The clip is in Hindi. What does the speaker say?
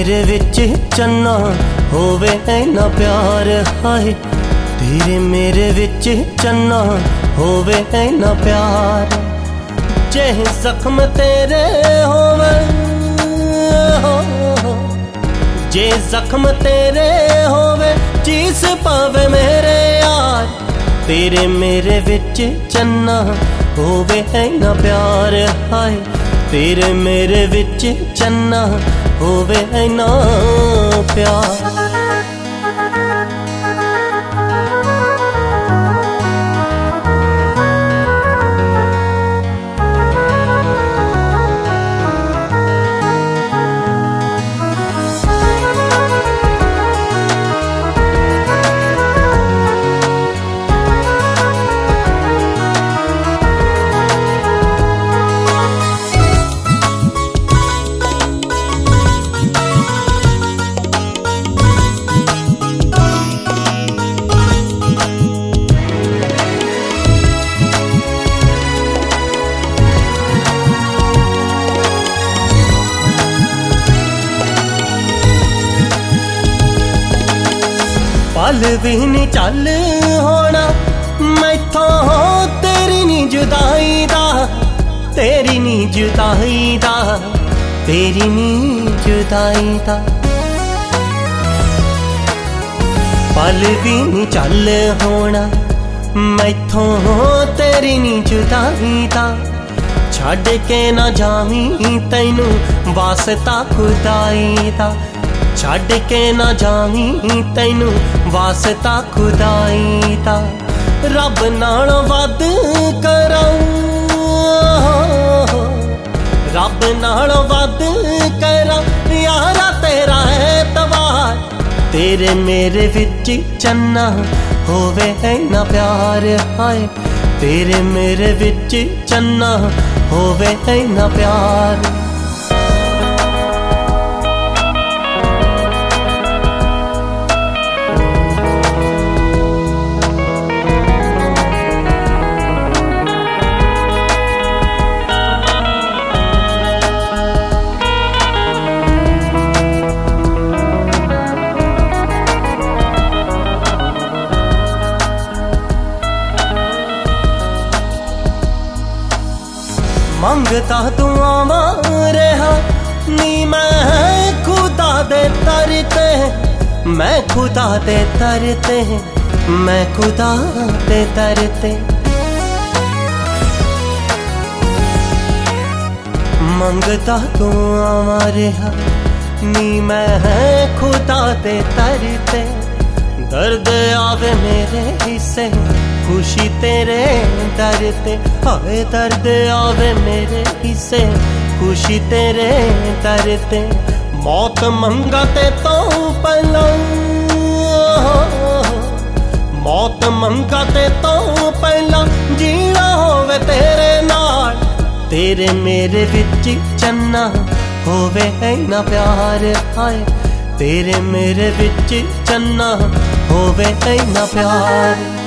मेरे विच चन्ना होवे ना प्यार हाय, तेरे मेरे विच चन्ना होवे ना प्यार। जे जख्म तेरे होवे जे जख्म तेरे होवे चीस पावे मेरे यार, तेरे मेरे विच चन्ना होवे ना प्यार हाय, तेरे मेरे विच चन्ना होवे ना प्यार। पल भी नहीं चल होना मैथों तेरी नी जुदाई दा, तेरी नी जुदाई दा, तेरी नी जुदाई दा। पल भी नहीं चल होना मैथों तेरी नी जुदाई दा, छड़ के ना जावी तैनू वास्ता खुदाई दा, छड़ के ना जावी तैनू वास्ता खुदाई दा। रब नाल वध कराऊं, रब नाल वध करा यारा तेरा एतबार, तेरे मेरे विच चन्ना होवे ना प्यार हाय, तेरे मेरे विच चन्ना होवे ना प्यार। मंगता दुआवा रहा नी मैं खुदा दे तरते, मैं खुदा दे तरते, मैं खुदा दे तरते। मंगता दुआवा रहा नी मैं खुदा दे तरते, दर्द आवे मेरे हिस्से खुशी तेरे दर ते, हाय दर्द आवे मेरे हिस्से खुशी तेरे दर ते। मौत मंगा ते तो पहला, मौत मंगा ते तो पहला जीना होवे तेरे नाल, तेरे मेरे विच चन्ना होवे ना प्यार हाय, तेरे मेरे विच चन्ना होवे ना प्यार।